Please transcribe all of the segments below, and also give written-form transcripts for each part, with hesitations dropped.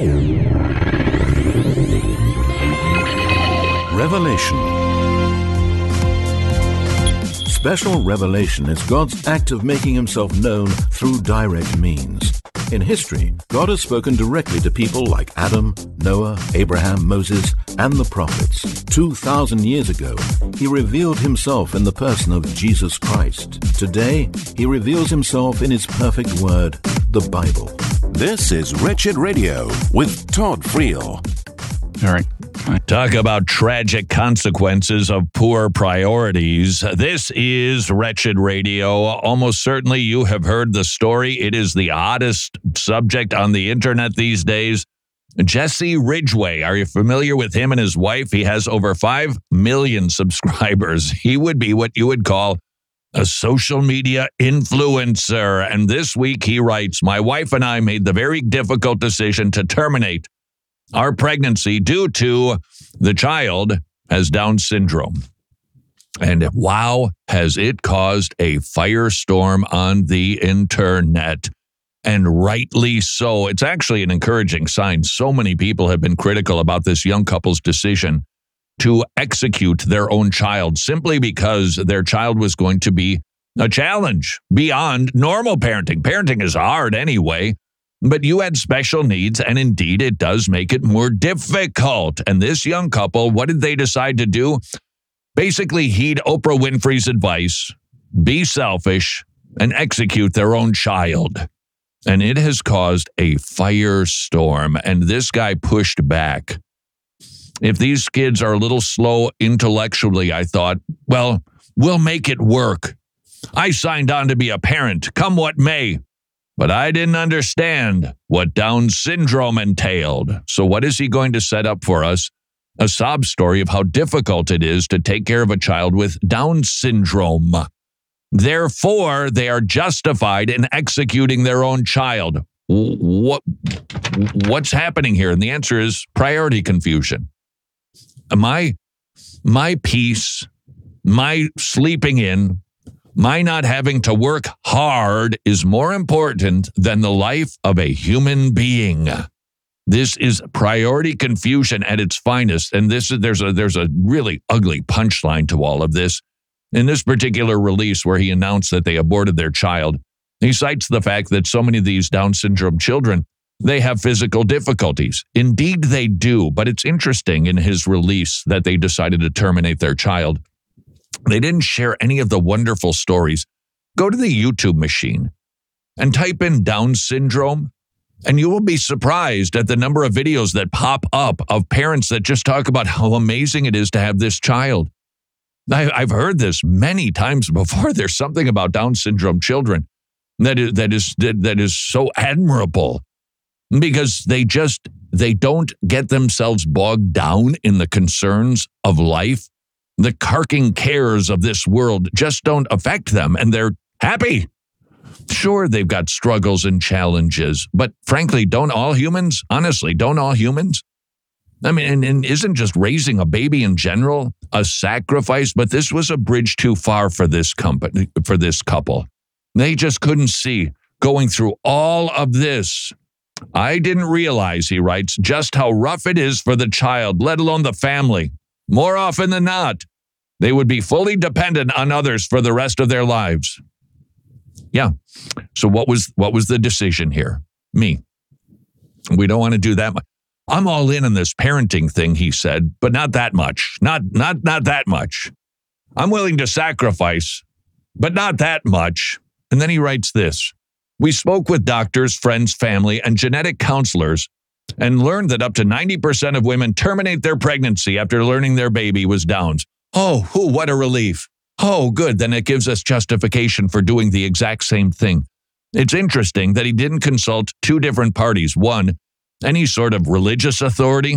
Revelation. Special revelation is God's act of making himself known through direct means. In history, God has spoken directly to people like Adam, Noah, Abraham, Moses, and the prophets. 2,000 years ago, he revealed himself in the person of Jesus Christ. Today, he reveals himself in his perfect word, the Bible. This is Wretched Radio with Todd Friel. All right. Talk about tragic consequences of poor priorities. This is Wretched Radio. Almost certainly you have heard the story. It is the hottest subject on the internet these days. Jesse Ridgway, are you familiar with him and his wife? He has over 5 million subscribers. He would be what you would call a social media influencer. And this week he writes, "My wife and I made the very difficult decision to terminate our pregnancy due to the child has Down syndrome. And wow, has it caused a firestorm on the internet. And rightly so. It's actually an encouraging sign. So many people have been critical about this young couple's decision to execute their own child simply because their child was going to be a challenge beyond normal parenting. Parenting is hard anyway. But you had special needs, and indeed, it does make it more difficult. And this young couple, what did they decide to do? Basically, heed Oprah Winfrey's advice, be selfish, and execute their own child. And it has caused a firestorm, and this guy pushed back. If these kids are a little slow intellectually, I thought, well, we'll make it work. I signed on to be a parent, come what may. But I didn't understand what Down syndrome entailed. So what is he going to set up for us? A sob story of how difficult it is to take care of a child with Down syndrome. Therefore, they are justified in executing their own child. What's happening here? And the answer is priority confusion. My peace, my sleeping in, my not having to work hard is more important than the life of a human being. This is priority confusion at its finest, and there's a really ugly punchline to all of this. In this particular release where he announced that they aborted their child, he cites the fact that so many of these Down syndrome children, they have physical difficulties. Indeed, they do, but it's interesting in his release that they decided to terminate their child. They didn't share any of the wonderful stories. Go to the YouTube machine and type in Down syndrome, and you will be surprised at the number of videos that pop up of parents that just talk about how amazing it is to have this child. I've heard this many times before. There's something about Down syndrome children that is so admirable because they don't get themselves bogged down in the concerns of life. The carking cares of this world just don't affect them, and they're happy. Sure, they've got struggles and challenges, but frankly, don't all humans? Honestly, don't all humans? I mean, and isn't just raising a baby in general a sacrifice? But this was a bridge too far for this couple. They just couldn't see going through all of this. I didn't realize, he writes, just how rough it is for the child, let alone the family. More often than not, they would be fully dependent on others for the rest of their lives. Yeah. So what was the decision here? Me. We don't want to do that much. I'm all in on this parenting thing, he said, but not that much. Not that much. I'm willing to sacrifice, but not that much. And then he writes this. We spoke with doctors, friends, family, and genetic counselors and learned that up to 90% of women terminate their pregnancy after learning their baby was Down's. Oh, what a relief. Oh, good. Then it gives us justification for doing the exact same thing. It's interesting that he didn't consult two different parties. One, any sort of religious authority.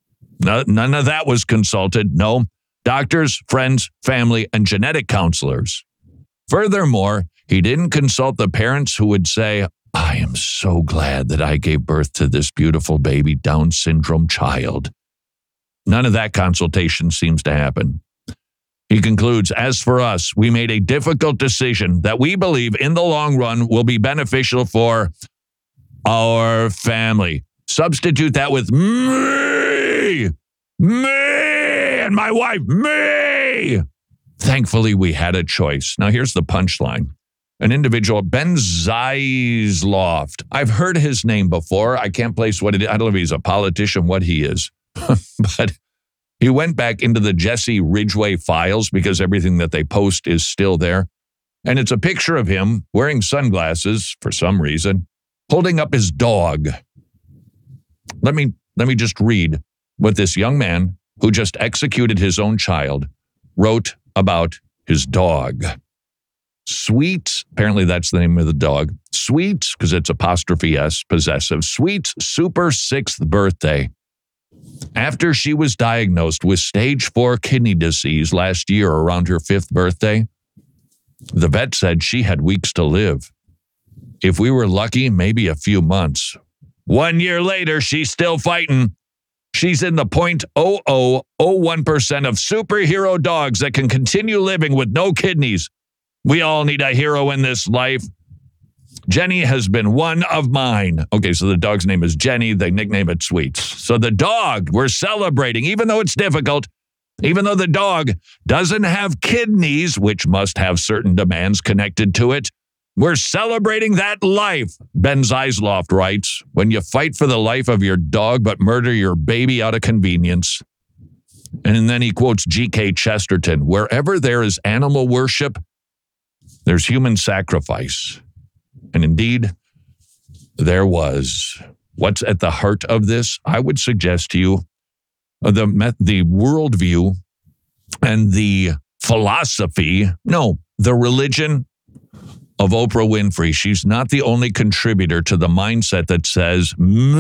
None of that was consulted. No, doctors, friends, family, and genetic counselors. Furthermore, he didn't consult the parents who would say, I am so glad that I gave birth to this beautiful baby Down syndrome child. None of that consultation seems to happen. He concludes, as for us, we made a difficult decision that we believe in the long run will be beneficial for our family. Substitute that with me, and my wife, me. Thankfully, we had a choice. Now, here's the punchline. An individual, Ben Zeisloft. I've heard his name before. I can't place what it is. I don't know if he's a politician, what he is. But he went back into the Jesse Ridgway files because everything that they post is still there. And it's a picture of him wearing sunglasses for some reason, holding up his dog. Let me just read what this young man who just executed his own child wrote about his dog. Sweet, apparently that's the name of the dog. Sweet's, because it's apostrophe S, possessive. Sweet's super 6th birthday. After she was diagnosed with stage 4 kidney disease last year around her 5th birthday, the vet said she had weeks to live. If we were lucky, maybe a few months. 1 year later, she's still fighting. She's in the 0.0001% of superhero dogs that can continue living with no kidneys. We all need a hero in this life. Jenny has been one of mine. Okay, so the dog's name is Jenny. They nickname it Sweets. So the dog, we're celebrating, even though it's difficult, even though the dog doesn't have kidneys, which must have certain demands connected to it. We're celebrating that life, Ben Zeisloft writes, when you fight for the life of your dog but murder your baby out of convenience. And then he quotes G.K. Chesterton, wherever there is animal worship, there's human sacrifice. And indeed, there was. What's at the heart of this? I would suggest to you the worldview and the philosophy, the religion of Oprah Winfrey. She's not the only contributor to the mindset that says,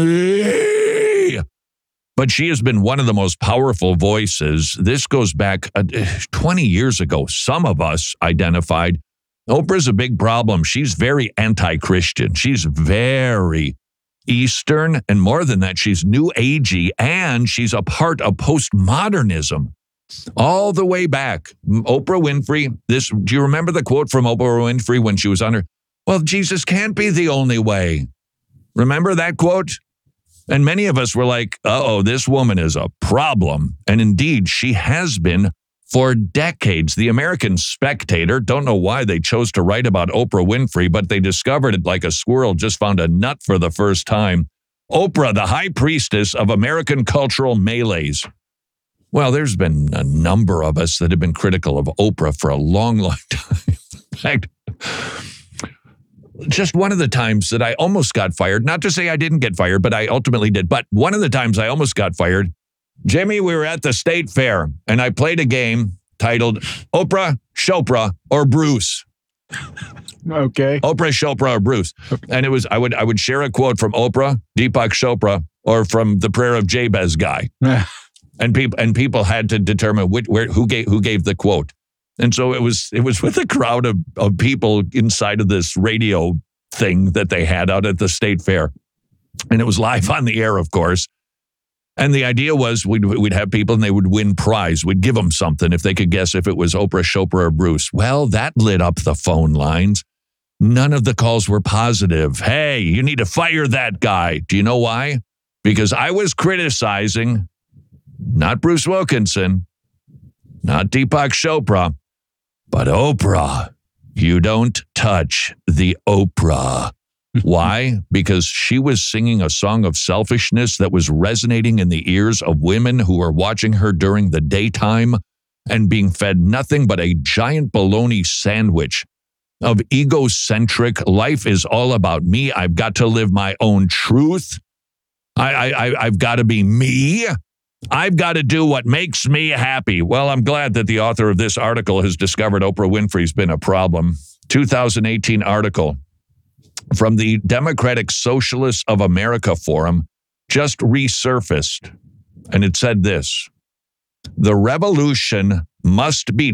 me. But she has been one of the most powerful voices. This goes back 20 years ago. Some of us identified Oprah's a big problem. She's very anti-Christian. She's very Eastern. And more than that, she's New Agey. And she's a part of postmodernism. All the way back. Oprah Winfrey, do you remember the quote from Oprah Winfrey when she was on her? Well, Jesus can't be the only way. Remember that quote? And many of us were like, uh-oh, this woman is a problem. And indeed, she has been for decades. The American Spectator, don't know why they chose to write about Oprah Winfrey, but they discovered it like a squirrel just found a nut for the first time. Oprah, the high priestess of American cultural melees. Well, there's been a number of us that have been critical of Oprah for a long, long time. In fact, just one of the times that I almost got fired, not to say I didn't get fired, but I ultimately did. But one of the times I almost got fired, Jimmy, we were at the state fair, and I played a game titled Oprah, Chopra, or Bruce. Okay. Oprah, Chopra, or Bruce. Okay. And it was I would share a quote from Oprah, Deepak Chopra, or from the Prayer of Jabez guy. And people had to determine who gave the quote. And so it was with a crowd of people inside of this radio thing that they had out at the state fair. And it was live on the air, of course. And the idea was we'd have people and they would win prize. We'd give them something if they could guess if it was Oprah, Chopra, or Bruce. Well, that lit up the phone lines. None of the calls were positive. Hey, you need to fire that guy. Do you know why? Because I was criticizing not Bruce Wilkinson, not Deepak Chopra, but Oprah. You don't touch the Oprah. Why? Because she was singing a song of selfishness that was resonating in the ears of women who were watching her during the daytime and being fed nothing but a giant bologna sandwich of egocentric, life is all about me. I've got to live my own truth. I've got to be me. I've got to do what makes me happy. Well, I'm glad that the author of this article has discovered Oprah Winfrey's been a problem. 2018 article from the Democratic Socialists of America Forum just resurfaced. And it said this: the revolution must be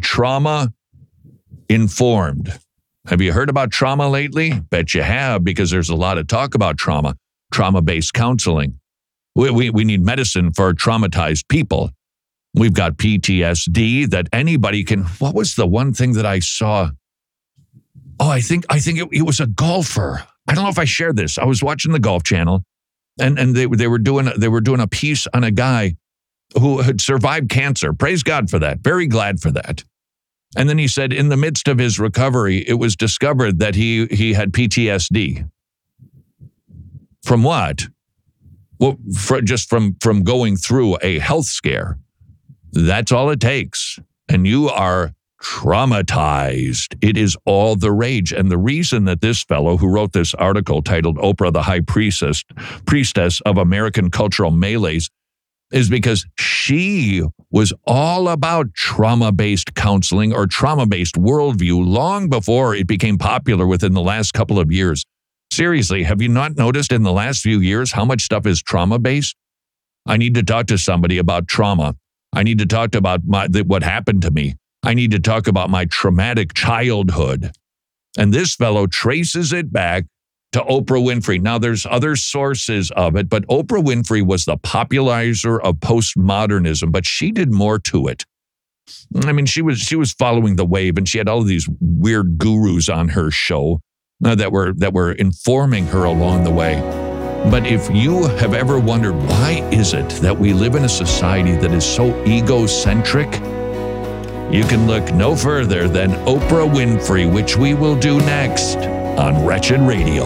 trauma-informed. Have you heard about trauma lately? Bet you have, because there's a lot of talk about trauma, trauma-based counseling. We need medicine for traumatized people. We've got PTSD that anybody can. What was the one thing that I saw? Oh, I think it was a golfer. I don't know if I shared this. I was watching the Golf Channel, And they were doing a piece on a guy who had survived cancer. Praise God for that. Very glad for that. And then he said in the midst of his recovery, it was discovered that he had PTSD. From what? Well, just from going through a health scare. That's all it takes. And you are traumatized. It is all the rage. And the reason that this fellow who wrote this article titled Oprah, the High Priestess of American Cultural Melees, is because she was all about trauma-based counseling or trauma-based worldview long before it became popular within the last couple of years. Seriously, have you not noticed in the last few years how much stuff is trauma-based? I need to talk to somebody about trauma. I need to talk about what happened to me. I need to talk about my traumatic childhood. And this fellow traces it back to Oprah Winfrey. Now, there's other sources of it, but Oprah Winfrey was the popularizer of postmodernism, but she did more to it. I mean, she was following the wave, and she had all of these weird gurus on her show that were informing her along the way. But if you have ever wondered, why is it that we live in a society that is so egocentric? You can look no further than Oprah Winfrey, which we will do next on Wretched Radio.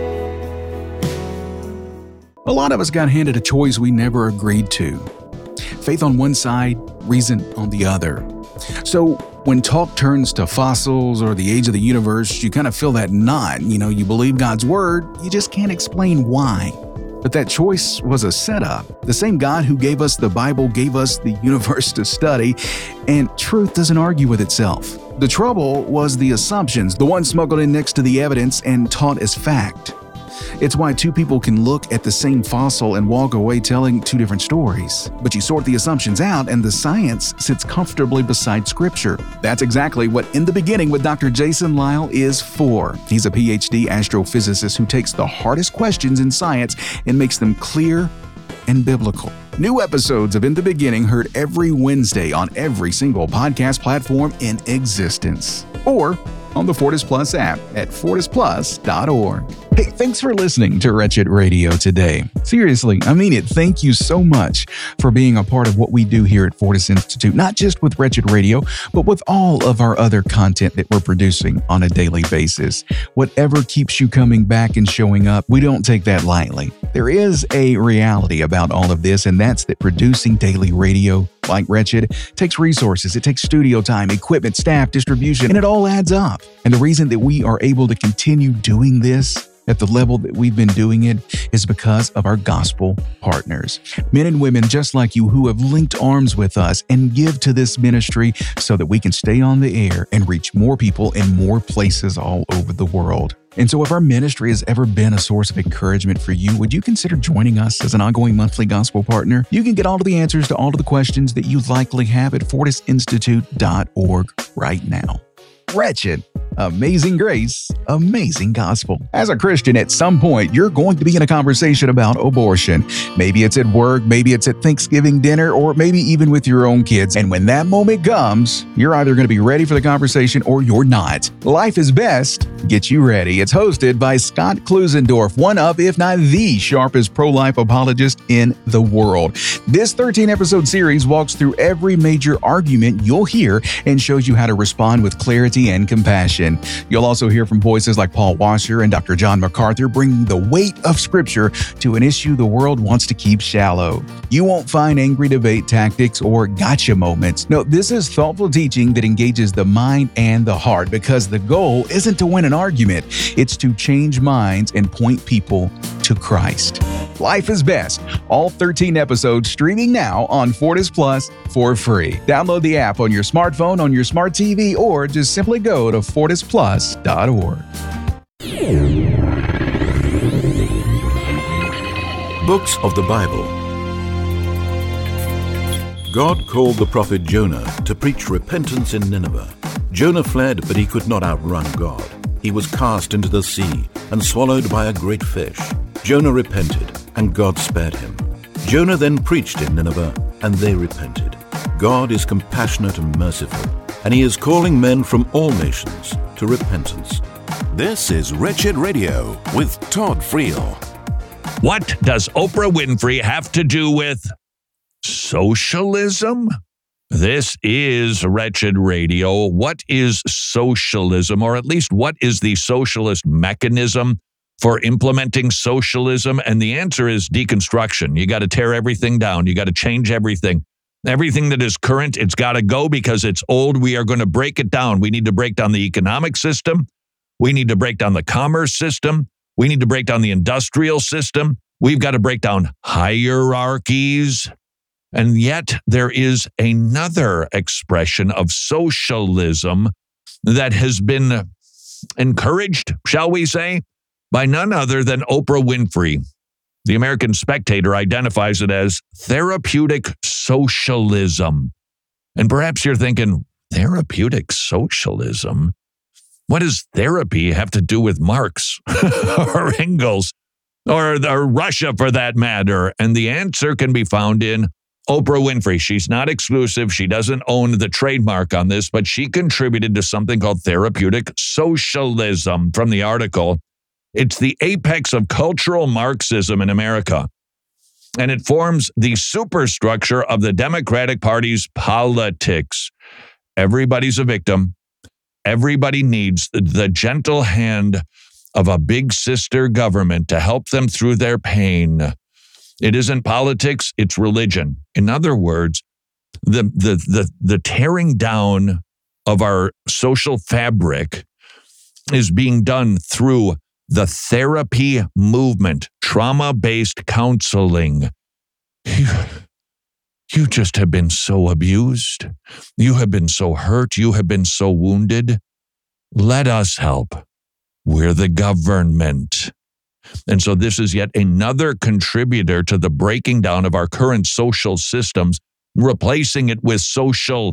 A lot of us got handed a choice we never agreed to. Faith on one side, reason on the other. So when talk turns to fossils or the age of the universe, you kind of feel that knot. You believe God's word, you just can't explain why. But that choice was a setup. The same God who gave us the Bible gave us the universe to study, and truth doesn't argue with itself. The trouble was the assumptions, the ones smuggled in next to the evidence and taught as fact. It's why two people can look at the same fossil and walk away telling two different stories. But you sort the assumptions out and the science sits comfortably beside scripture. That's exactly what In the Beginning with Dr. Jason Lisle is for. He's a PhD astrophysicist who takes the hardest questions in science and makes them clear and biblical. New episodes of In the Beginning heard every Wednesday on every single podcast platform in existence. Or on the Fortis Plus app at fortisplus.org. Hey, thanks for listening to Wretched Radio today. Seriously, I mean it. Thank you so much for being a part of what we do here at Fortis Institute, not just with Wretched Radio, but with all of our other content that we're producing on a daily basis. Whatever keeps you coming back and showing up, we don't take that lightly. There is a reality about all of this, and that's that producing daily radio like Wretched takes resources, it takes studio time, equipment, staff, distribution, and it all adds up. And the reason that we are able to continue doing this at the level that we've been doing it is because of our gospel partners. Men and women just like you who have linked arms with us and give to this ministry so that we can stay on the air and reach more people in more places all over the world. And so if our ministry has ever been a source of encouragement for you, would you consider joining us as an ongoing monthly gospel partner? You can get all of the answers to all of the questions that you likely have at fortisinstitute.org right now. Wretched, amazing grace, amazing gospel. As a Christian, at some point, you're going to be in a conversation about abortion. Maybe it's at work, maybe it's at Thanksgiving dinner, or maybe even with your own kids. And when that moment comes, you're either going to be ready for the conversation or you're not. Life is Best gets you ready. It's hosted by Scott Klusendorf, one of, if not the sharpest pro-life apologist in the world. This 13-episode series walks through every major argument you'll hear and shows you how to respond with clarity and compassion. You'll also hear from voices like Paul Washer and Dr. John MacArthur, bringing the weight of Scripture to an issue the world wants to keep shallow. You won't find angry debate tactics or gotcha moments. No, this is thoughtful teaching that engages the mind and the heart, because the goal isn't to win an argument, it's to change minds and point people to Christ. Life is Best, all 13 episodes streaming now on Fortis Plus for free. Download the app on your smartphone, on your smart TV, or just simply go to fortisplus.org. Books of the Bible. God called the prophet Jonah to preach repentance in Nineveh. Jonah fled, but he could not outrun God. He was cast into the sea and swallowed by a great fish. Jonah repented, and God spared him. Jonah then preached in Nineveh, and they repented. God is compassionate and merciful, and he is calling men from all nations to repentance. This is Wretched Radio with Todd Friel. What does Oprah Winfrey have to do with socialism? This is Wretched Radio. What is socialism, or at least what is the socialist mechanism for implementing socialism? And the answer is deconstruction. You got to tear everything down. You got to change everything. Everything that is current, it's got to go because it's old. We are going to break it down. We need to break down the economic system. We need to break down the commerce system. We need to break down the industrial system. We've got to break down hierarchies. And yet there is another expression of socialism that has been encouraged, shall we say, by none other than Oprah Winfrey. The American Spectator identifies it as therapeutic socialism. And perhaps you're thinking, therapeutic socialism? What does therapy have to do with Marx or Engels or Russia for that matter? And the answer can be found in Oprah Winfrey. She's not exclusive. She doesn't own the trademark on this, but she contributed to something called therapeutic socialism. From the article, it's the apex of cultural Marxism in America, and it forms the superstructure of the Democratic Party's politics. Everybody's a victim. Everybody needs the gentle hand of a big sister government to help them through their pain. It isn't politics, it's religion. In other words, the tearing down of our social fabric is being done through the therapy movement, trauma-based counseling. You just have been so abused. You have been so hurt. You have been so wounded. Let us help. We're the government. And so this is yet another contributor to the breaking down of our current social systems, replacing it with socialism.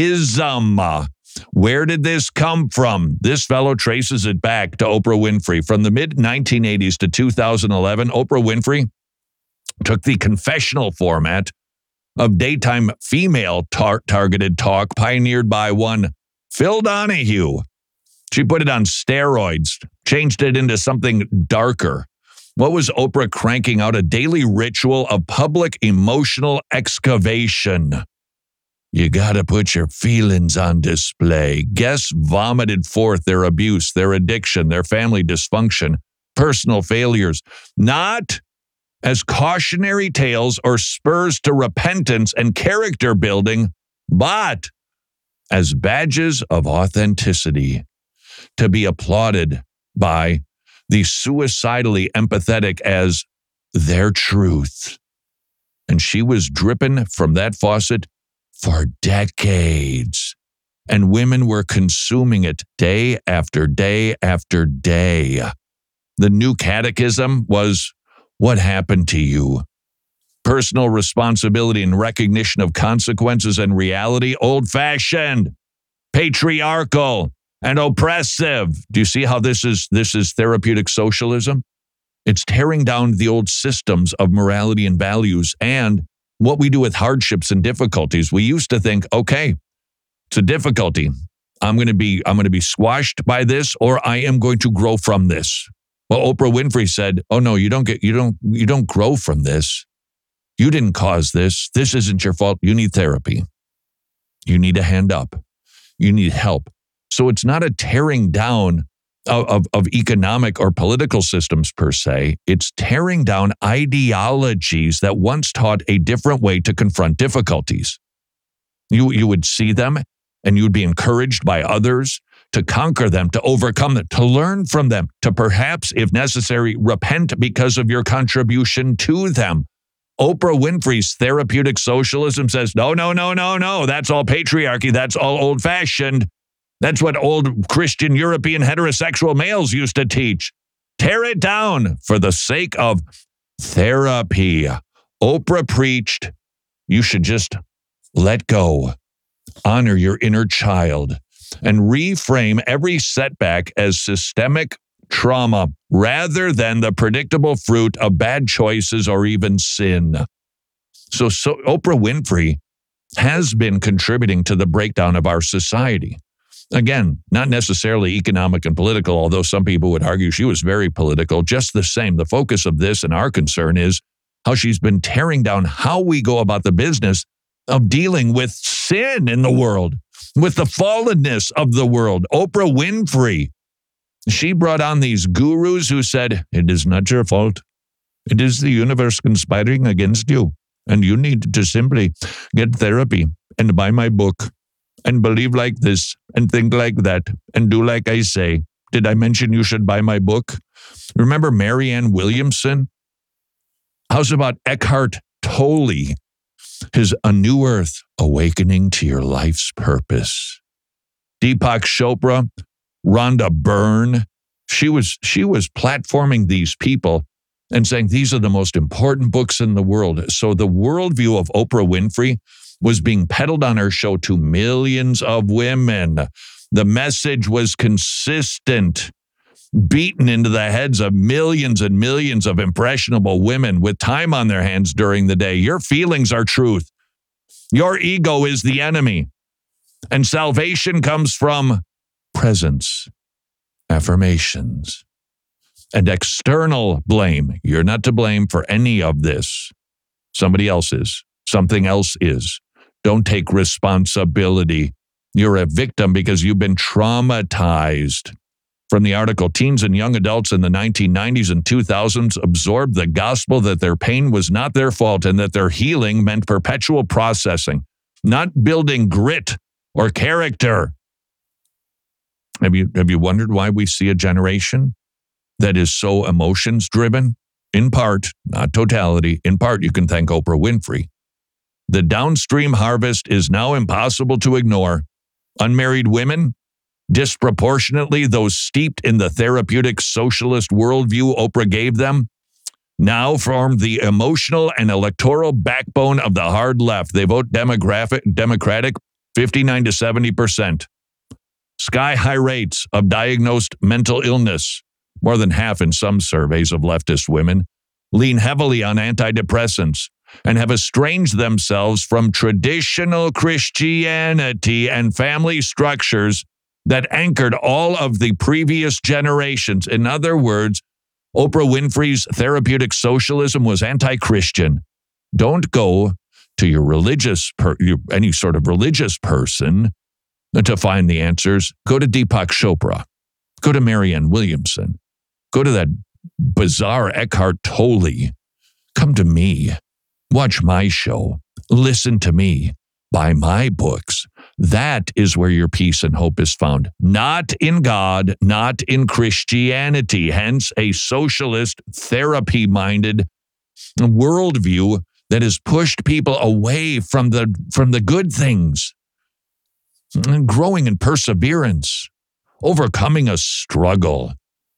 Where did this come from? This fellow traces it back to Oprah Winfrey. From the mid-1980s to 2011, Oprah Winfrey took the confessional format of daytime female targeted talk pioneered by one Phil Donahue. She put it on steroids, changed it into something darker. What was Oprah cranking out? A daily ritual of public emotional excavation. You got to put your feelings on display. Guests vomited forth their abuse, their addiction, their family dysfunction, personal failures, not as cautionary tales or spurs to repentance and character building, but as badges of authenticity to be applauded by the suicidally empathetic as their truth. And she was dripping from that faucet for decades. And women were consuming it day after day after day. The new catechism was, what happened to you? Personal responsibility and recognition of consequences and reality, old-fashioned, patriarchal, and oppressive. Do you see how this is therapeutic socialism? It's tearing down the old systems of morality and values and what we do with hardships and difficulties. We used to think, okay, it's a difficulty. I'm going to be squashed by this, or I am going to grow from this. Well, Oprah Winfrey said, "Oh no, you don't grow from this. You didn't cause this. This isn't your fault. You need therapy. You need a hand up. You need help." So it's not a tearing down of economic or political systems per se. It's tearing down ideologies that once taught a different way to confront difficulties. You would see them and you would be encouraged by others to conquer them, to overcome them, to learn from them, to perhaps, if necessary, repent because of your contribution to them. Oprah Winfrey's therapeutic socialism says, no, that's all patriarchy. That's all old-fashioned. That's what old Christian European heterosexual males used to teach. Tear it down for the sake of therapy. Oprah preached, you should just let go, honor your inner child, and reframe every setback as systemic trauma rather than the predictable fruit of bad choices or even sin. So Oprah Winfrey has been contributing to the breakdown of our society. Again, not necessarily economic and political, although some people would argue she was very political. Just the same, the focus of this and our concern is how she's been tearing down how we go about the business of dealing with sin in the world, with the fallenness of the world. Oprah Winfrey, she brought on these gurus who said, it is not your fault. It is the universe conspiring against you. And you need to simply get therapy and buy my book and believe like this and think like that and do like I say. Did I mention you should buy my book? Remember Marianne Williamson? How's about Eckhart Tolle? His A New Earth, Awakening to Your Life's Purpose. Deepak Chopra, Rhonda Byrne. She was platforming these people and saying these are the most important books in the world. So the worldview of Oprah Winfrey was being peddled on her show to millions of women. The message was consistent, beaten into the heads of millions and millions of impressionable women with time on their hands during the day. Your feelings are truth. Your ego is the enemy. And salvation comes from presence, affirmations, and external blame. You're not to blame for any of this. Somebody else is. Something else is. Don't take responsibility. You're a victim because you've been traumatized. From the article, teens and young adults in the 1990s and 2000s absorbed the gospel that their pain was not their fault and that their healing meant perpetual processing, not building grit or character. Have you wondered why we see a generation that is so emotions driven? In part, not totality, in part you can thank Oprah Winfrey. The downstream harvest is now impossible to ignore. Unmarried women, disproportionately those steeped in the therapeutic socialist worldview Oprah gave them, now form the emotional and electoral backbone of the hard left. They vote Democratic 59 to 70%. Sky-high rates of diagnosed mental illness, more than half in some surveys of leftist women, lean heavily on antidepressants and have estranged themselves from traditional Christianity and family structures that anchored all of the previous generations. In other words, Oprah Winfrey's therapeutic socialism was anti-Christian. Don't go to your any sort of religious person to find the answers. Go to Deepak Chopra. Go to Marianne Williamson. Go to that bizarre Eckhart Tolle. Come to me. Watch my show. Listen to me. Buy my books. That is where your peace and hope is found. Not in God, not in Christianity. Hence, a socialist, therapy-minded worldview that has pushed people away from the good things. Growing in perseverance. Overcoming a struggle.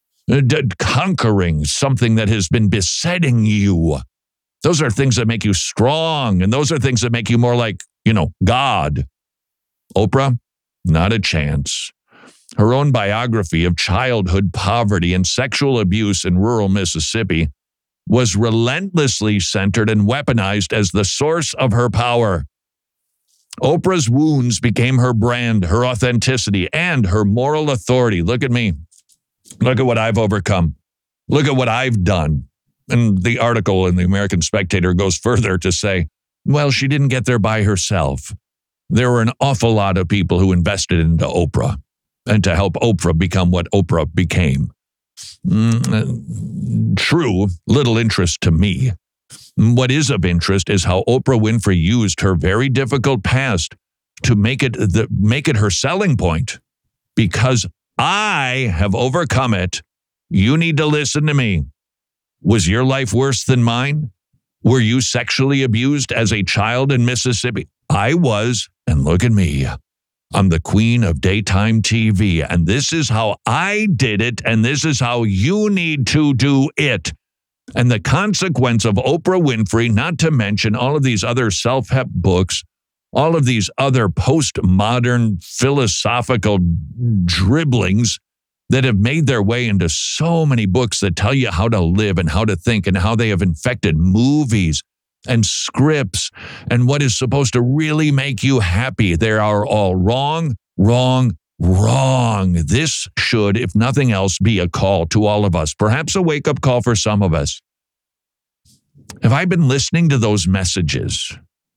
Conquering something that has been besetting you. Those are things that make you strong, and those are things that make you more like, God. Oprah, not a chance. Her own biography of childhood poverty and sexual abuse in rural Mississippi was relentlessly centered and weaponized as the source of her power. Oprah's wounds became her brand, her authenticity, and her moral authority. Look at me. Look at what I've overcome. Look at what I've done. And the article in the American Spectator goes further to say, well, she didn't get there by herself. There were an awful lot of people who invested into Oprah and to help Oprah become what Oprah became. True, little interest to me. What is of interest is how Oprah Winfrey used her very difficult past to make it her selling point. Because I have overcome it, you need to listen to me. Was your life worse than mine? Were you sexually abused as a child in Mississippi? I was, and look at me. I'm the queen of daytime TV, and this is how I did it, and this is how you need to do it. And the consequence of Oprah Winfrey, not to mention all of these other self-help books, all of these other postmodern philosophical dribblings that have made their way into so many books that tell you how to live and how to think and how they have infected movies and scripts and what is supposed to really make you happy. They are all wrong, wrong, wrong. This should, if nothing else, be a call to all of us, perhaps a wake-up call for some of us. Have I been listening to those messages?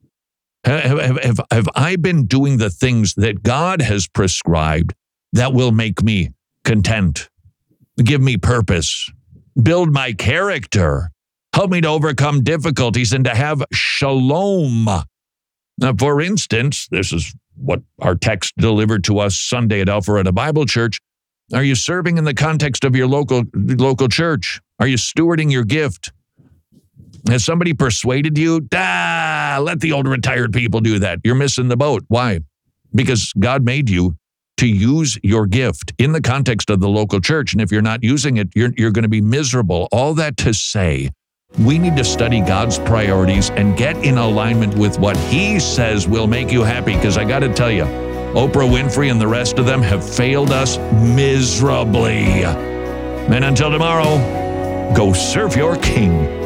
Have I been doing the things that God has prescribed that will make me content, give me purpose, build my character, help me to overcome difficulties and to have shalom? Now, for instance, this is what our text delivered to us Sunday at Alpharetta Bible Church. Are you serving in the context of your local church? Are you stewarding your gift? Has somebody persuaded you? Let the old retired people do that. You're missing the boat. Why? Because God made you to use your gift in the context of the local church. And if you're not using it, you're going to be miserable. All that to say, we need to study God's priorities and get in alignment with what He says will make you happy. Because I got to tell you, Oprah Winfrey and the rest of them have failed us miserably. And until tomorrow, go serve your King.